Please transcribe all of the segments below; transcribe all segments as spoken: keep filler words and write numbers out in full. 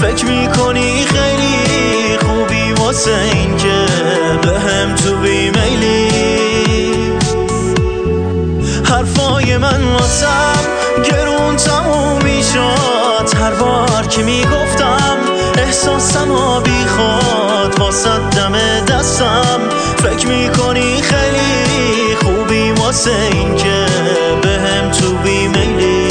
فکر میکنی خیلی خوبی واسه این که به هم تو بیمیلی. حرفای من واسم گرون تموم میشد هر بار که میگفتم احساسم و بیخواد واسه دم دستم. فکر میکنی خیلی خوبی واسه این که به هم تو بیمیلی.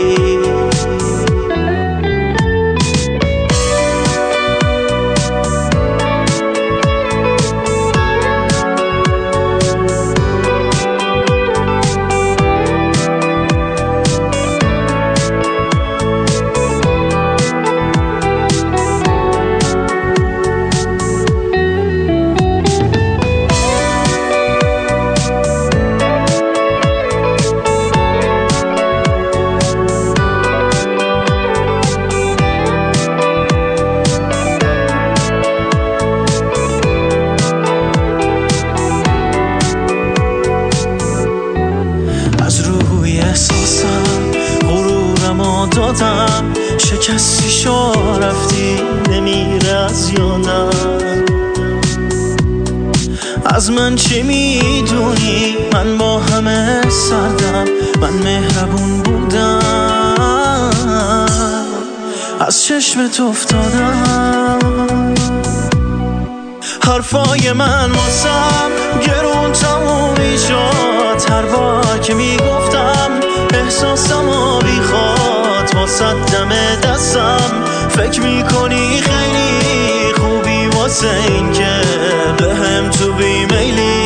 دادم شکستی شو رفتی نمیره از یادم. از من چی میدونی من با همه سردم، من مهربون بودم از چشمت افتادم. حرفای من واسم گرون تمومی شد هر بار که میگفتم احساسم و بیخواد واسه دم دستم. فکر میکنی خیلی خوبی واسه این که به هم تو بیمیلی.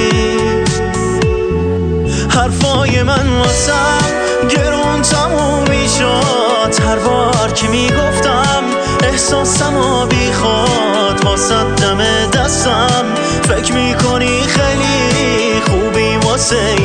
حرفای من واسم گرون تمومی شد هر بار که میگفتم احساسم و بیخواد واسه دم دستم. فکر میکنی خیلی خوبی واسه